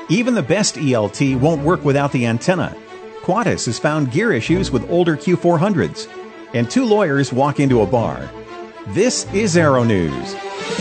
Even the best ELT won't work without the antenna. Qantas has found gear issues with older Q400s. And two lawyers walk into a bar. This is Aero News.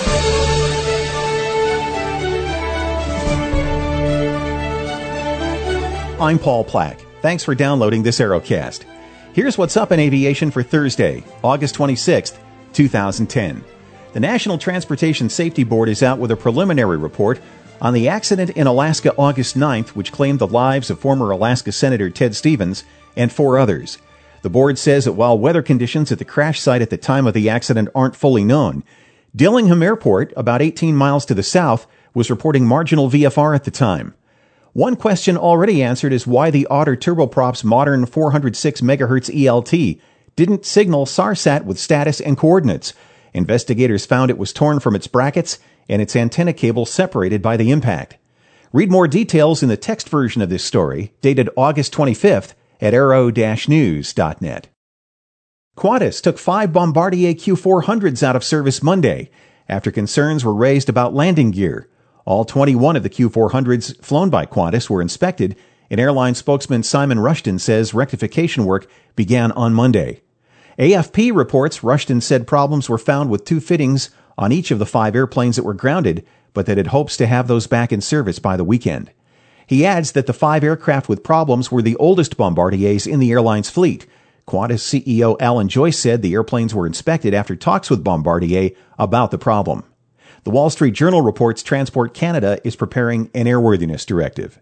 I'm Paul Plack. Thanks for downloading this Aerocast. Here's what's up in aviation for Thursday, August 26th, 2010. The National Transportation Safety Board is out with a preliminary report on the accident in Alaska August 9th, which claimed the lives of former Alaska Senator Ted Stevens and four others. The board says that while weather conditions at the crash site at the time of the accident aren't fully known, Dillingham Airport, about 18 miles to the south, was reporting marginal VFR at the time. One question already answered is why the Otter Turboprop's modern 406 MHz ELT didn't signal SARSAT with status and coordinates. Investigators found it was torn from its brackets and its antenna cable separated by the impact. Read more details in the text version of this story, dated August 25th at aero-news.net. Qantas took 5 Bombardier Q400s out of service Monday after concerns were raised about landing gear. All 21 of the Q400s flown by Qantas were inspected, and airline spokesman Simon Rushton says rectification work began on Monday. AFP reports Rushton said problems were found with 2 fittings on each of the 5 airplanes that were grounded, but that it hopes to have those back in service by the weekend. He adds that the 5 aircraft with problems were the oldest Bombardiers in the airline's fleet. Qantas CEO Alan Joyce said the airplanes were inspected after talks with Bombardier about the problem. The Wall Street Journal reports Transport Canada is preparing an airworthiness directive.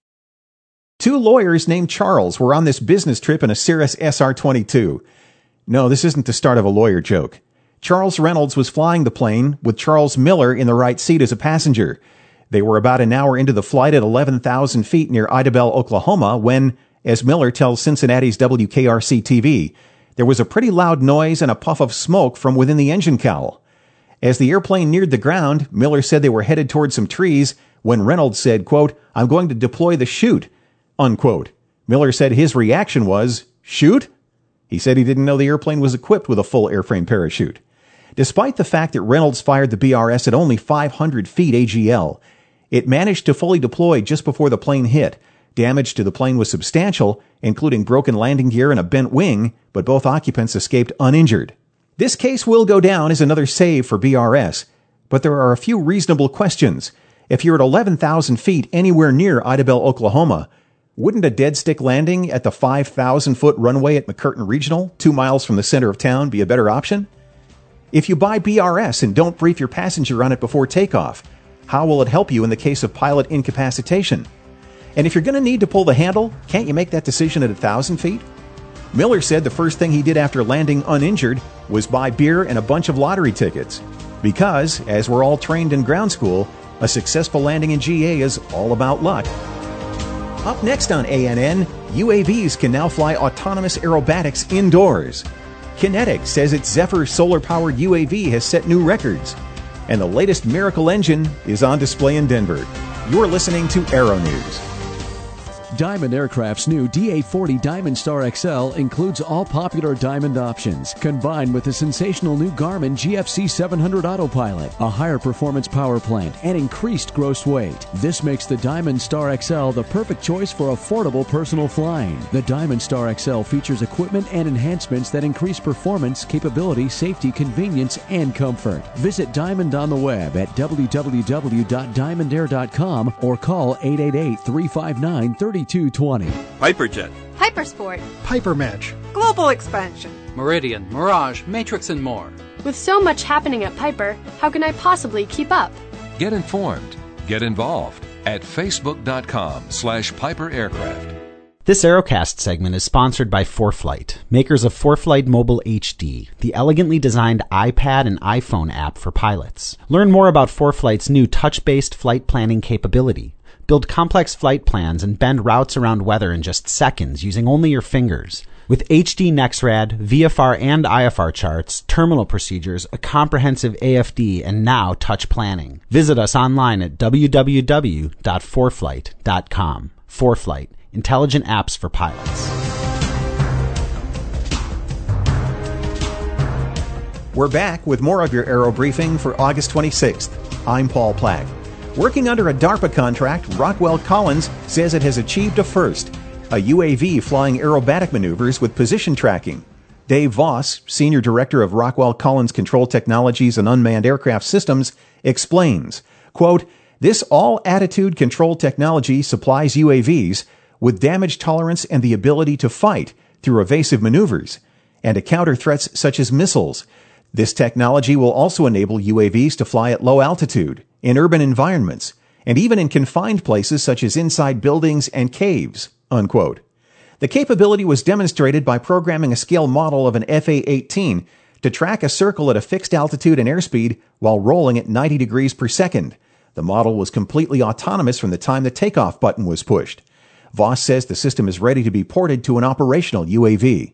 2 lawyers named Charles were on this business trip in a Cirrus SR-22. No, this isn't the start of a lawyer joke. Charles Reynolds was flying the plane with Charles Miller in the right seat as a passenger. They were about an hour into the flight at 11,000 feet near Idabel, Oklahoma, when, as Miller tells Cincinnati's WKRC-TV, there was a pretty loud noise and a puff of smoke from within the engine cowl. As the airplane neared the ground, Miller said they were headed toward some trees when Reynolds said, quote, "I'm going to deploy the chute," unquote. Miller said his reaction was, "Shoot?" He said he didn't know the airplane was equipped with a full airframe parachute. Despite the fact that Reynolds fired the BRS at only 500 feet AGL, it managed to fully deploy just before the plane hit. Damage to the plane was substantial, including broken landing gear and a bent wing, but both occupants escaped uninjured. This case will go down as another save for BRS, but there are a few reasonable questions. If you're at 11,000 feet anywhere near Idabel, Oklahoma, wouldn't a dead stick landing at the 5,000-foot runway at McCurtain Regional, 2 miles from the center of town, be a better option? If you buy BRS and don't brief your passenger on it before takeoff, how will it help you in the case of pilot incapacitation? And if you're going to need to pull the handle, can't you make that decision at 1,000 feet? Miller said the first thing he did after landing uninjured was buy beer and a bunch of lottery tickets. Because, as we're all trained in ground school, a successful landing in GA is all about luck. Up next on ANN, UAVs can now fly autonomous aerobatics indoors. Kinetic says its Zephyr solar-powered UAV has set new records. And the latest Miracle engine is on display in Denver. You're listening to Aero News. Diamond Aircraft's new DA-40 Diamond Star XL includes all popular Diamond options, combined with the sensational new Garmin GFC 700 Autopilot, a higher performance power plant, and increased gross weight. This makes the Diamond Star XL the perfect choice for affordable personal flying. The Diamond Star XL features equipment and enhancements that increase performance, capability, safety, convenience, and comfort. Visit Diamond on the web at www.diamondair.com or call 888-359-3220. Hyperjet, Hypersport, Hypermatch, Global Expansion, Meridian, Mirage, Matrix, and more. With so much happening at Piper, how can I possibly keep up? Get informed. Get involved at facebook.com/Piper Aircraft. This Aerocast segment is sponsored by ForeFlight, makers of ForeFlight Mobile HD, the elegantly designed iPad and iPhone app for pilots. Learn more about ForeFlight's new touch-based flight planning capability. Build complex flight plans and bend routes around weather in just seconds using only your fingers. With HD NEXRAD, VFR and IFR charts, terminal procedures, a comprehensive AFD, and now touch planning. Visit us online at www.foreflight.com. ForeFlight, intelligent apps for pilots. We're back with more of your Aero Briefing for August 26th. I'm Paul Plack. Working under a DARPA contract, Rockwell Collins says it has achieved a first, a UAV flying aerobatic maneuvers with position tracking. Dave Voss, Senior Director of Rockwell Collins Control Technologies and Unmanned Aircraft Systems, explains, quote, "This all-attitude control technology supplies UAVs with damage tolerance and the ability to fight through evasive maneuvers and to counter threats such as missiles. This technology will also enable UAVs to fly at low altitude, in urban environments, and even in confined places such as inside buildings and caves," unquote. The capability was demonstrated by programming a scale model of an FA-18 to track a circle at a fixed altitude and airspeed while rolling at 90 degrees per second. The model was completely autonomous from the time the takeoff button was pushed. Voss says the system is ready to be ported to an operational UAV.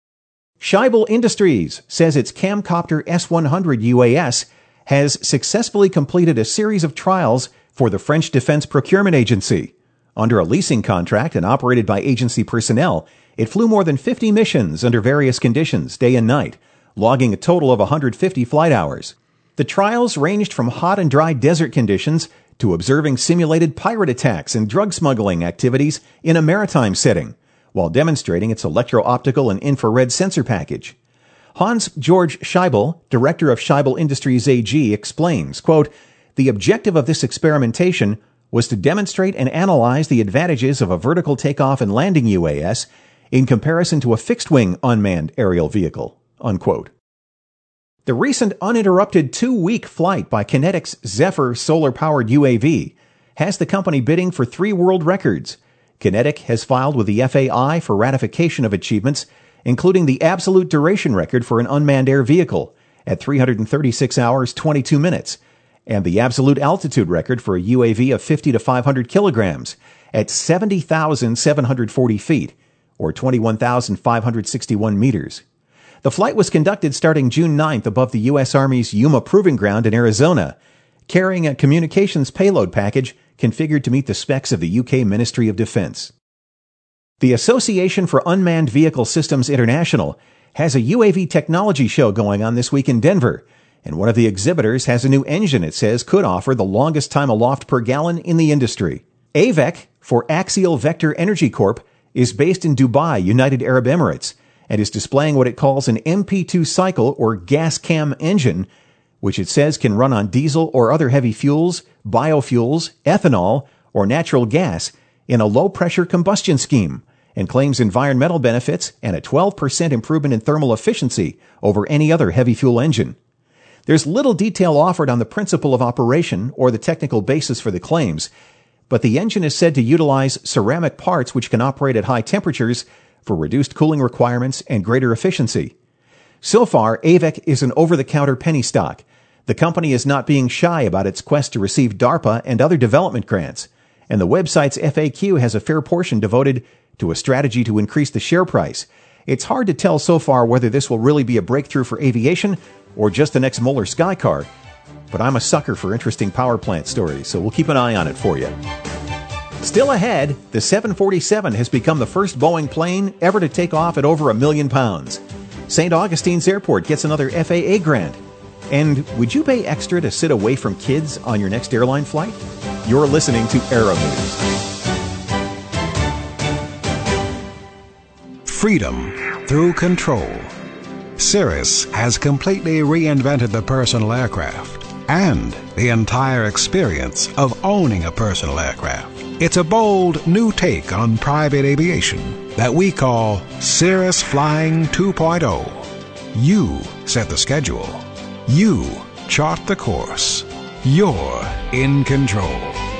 Scheibel Industries says its Camcopter S-100 UAS has successfully completed a series of trials for the French Defense Procurement Agency. Under a leasing contract and operated by agency personnel, it flew more than 50 missions under various conditions, day and night, logging a total of 150 flight hours. The trials ranged from hot and dry desert conditions to observing simulated pirate attacks and drug smuggling activities in a maritime setting, while demonstrating its electro-optical and infrared sensor package. Hans-Georg Scheibel, director of Scheibel Industries AG, explains, quote, "The objective of this experimentation was to demonstrate and analyze the advantages of a vertical takeoff and landing UAS in comparison to a fixed-wing unmanned aerial vehicle," unquote. The recent uninterrupted 2-week flight by Kinetic's Zephyr solar-powered UAV has the company bidding for 3 world records. Kinetic has filed with the FAI for ratification of achievements, including the absolute duration record for an unmanned air vehicle at 336 hours, 22 minutes, and the absolute altitude record for a UAV of 50 to 500 kilograms at 70,740 feet, or 21,561 meters. The flight was conducted starting June 9th above the U.S. Army's Yuma Proving Ground in Arizona, carrying a communications payload package configured to meet the specs of the UK Ministry of Defense. The Association for Unmanned Vehicle Systems International has a UAV technology show going on this week in Denver, and one of the exhibitors has a new engine it says could offer the longest time aloft per gallon in the industry. AVEC, for Axial Vector Energy Corp, is based in Dubai, United Arab Emirates, and is displaying what it calls an MP2 cycle or gas cam engine, which it says can run on diesel or other heavy fuels, biofuels, ethanol, or natural gas in a low-pressure combustion scheme, and claims environmental benefits and a 12% improvement in thermal efficiency over any other heavy fuel engine. There's little detail offered on the principle of operation or the technical basis for the claims, but the engine is said to utilize ceramic parts which can operate at high temperatures for reduced cooling requirements and greater efficiency. So far, AVEC is an over-the-counter penny stock. The company is not being shy about its quest to receive DARPA and other development grants, and the website's FAQ has a fair portion devoted to a strategy to increase the share price. It's hard to tell so far whether this will really be a breakthrough for aviation or just the next Moeller Sky Car, but I'm a sucker for interesting power plant stories, so we'll keep an eye on it for you. Still ahead, the 747 has become the first Boeing plane ever to take off at over £1 million. St. Augustine's Airport gets another FAA grant. And would you pay extra to sit away from kids on your next airline flight? You're listening to Aero News. Freedom through control. Cirrus has completely reinvented the personal aircraft and the entire experience of owning a personal aircraft. It's a bold new take on private aviation that we call Cirrus Flying 2.0. You set the schedule. You chart the course. You're in control.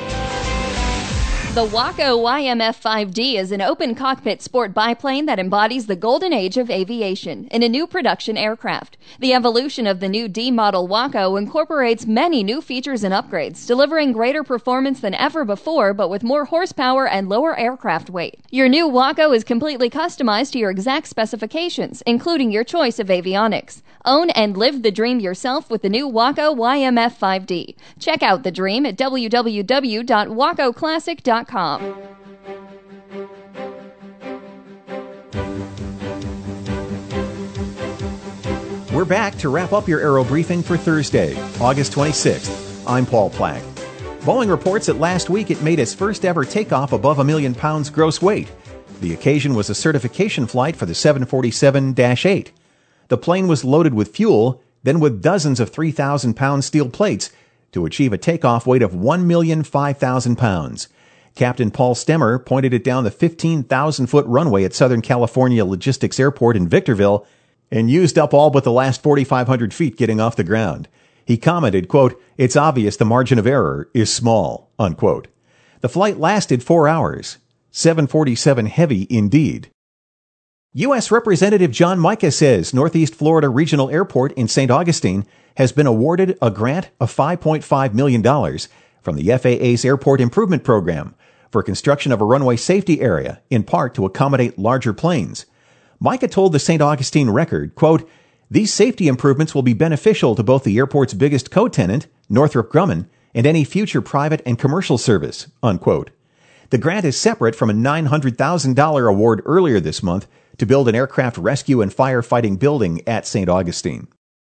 The Waco YMF-5D is an open cockpit sport biplane that embodies the golden age of aviation in a new production aircraft. The evolution of the new D-model Waco incorporates many new features and upgrades, delivering greater performance than ever before, but with more horsepower and lower aircraft weight. Your new Waco is completely customized to your exact specifications, including your choice of avionics. Own and live the dream yourself with the new Waco YMF-5D. Check out the dream at www.wacoclassic.com. We're back to wrap up your Aero Briefing for Thursday, August 26th. I'm Paul Plack. Boeing reports that last week it made its first ever takeoff above 1 million pounds gross weight. The occasion was a certification flight for the 747-8. The plane was loaded with fuel, then with dozens of 3,000-pound steel plates to achieve a takeoff weight of 1,005,000 pounds. Captain Paul Stemmer pointed it down the 15,000-foot runway at Southern California Logistics Airport in Victorville and used up all but the last 4,500 feet getting off the ground. He commented, quote, "It's obvious the margin of error is small," unquote. The flight lasted 4 hours. 747 heavy indeed. U.S. Representative John Mica says Northeast Florida Regional Airport in St. Augustine has been awarded a grant of $5.5 million from the FAA's Airport Improvement Program for construction of a runway safety area, in part to accommodate larger planes. Mica told the St. Augustine Record, quote, "These safety improvements will be beneficial to both the airport's biggest co-tenant, Northrop Grumman, and any future private and commercial service," unquote. The grant is separate from a $900,000 award earlier this month to build an aircraft rescue and firefighting building at St. Augustine.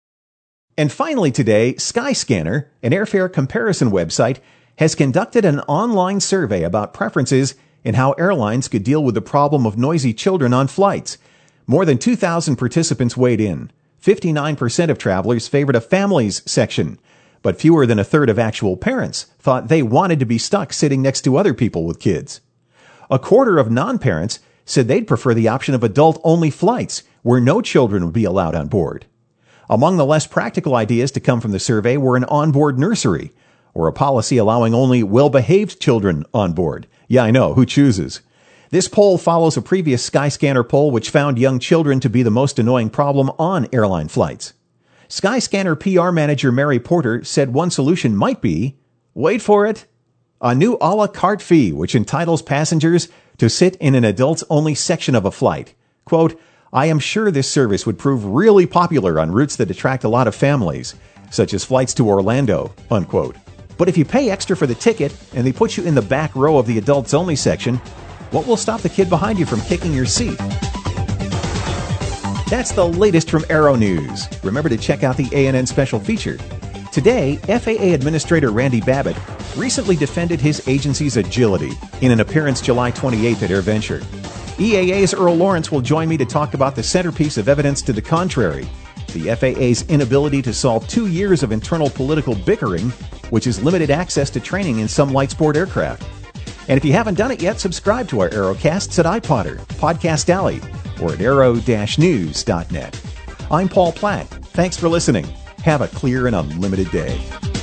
And finally today, Skyscanner, an airfare comparison website, has conducted an online survey about preferences in how airlines could deal with the problem of noisy children on flights. More than 2,000 participants weighed in. 59% of travelers favored a families section, but fewer than a third of actual parents thought they wanted to be stuck sitting next to other people with kids. A quarter of non-parents said they'd prefer the option of adult-only flights where no children would be allowed on board. Among the less practical ideas to come from the survey were an onboard nursery, or a policy allowing only well-behaved children on board. Yeah, I know, who chooses? This poll follows a previous Skyscanner poll which found young children to be the most annoying problem on airline flights. Skyscanner PR manager Mary Porter said one solution might be, wait for it, a new a la carte fee which entitles passengers to sit in an adults-only section of a flight. Quote, "I am sure this service would prove really popular on routes that attract a lot of families, such as flights to Orlando," unquote. But if you pay extra for the ticket and they put you in the back row of the adults-only section, what will stop the kid behind you from kicking your seat? That's the latest from Aero News. Remember to check out the ANN special feature. Today, FAA Administrator Randy Babbitt recently defended his agency's agility in an appearance July 28th at AirVenture. EAA's Earl Lawrence will join me to talk about the centerpiece of evidence to the contrary, the FAA's inability to solve 2 years of internal political bickering, which has limited access to training in some light sport aircraft. And if you haven't done it yet, subscribe to our Aerocasts at iPodder, Podcast Alley, or at aero-news.net. I'm Paul Platt. Thanks for listening. Have a clear and unlimited day.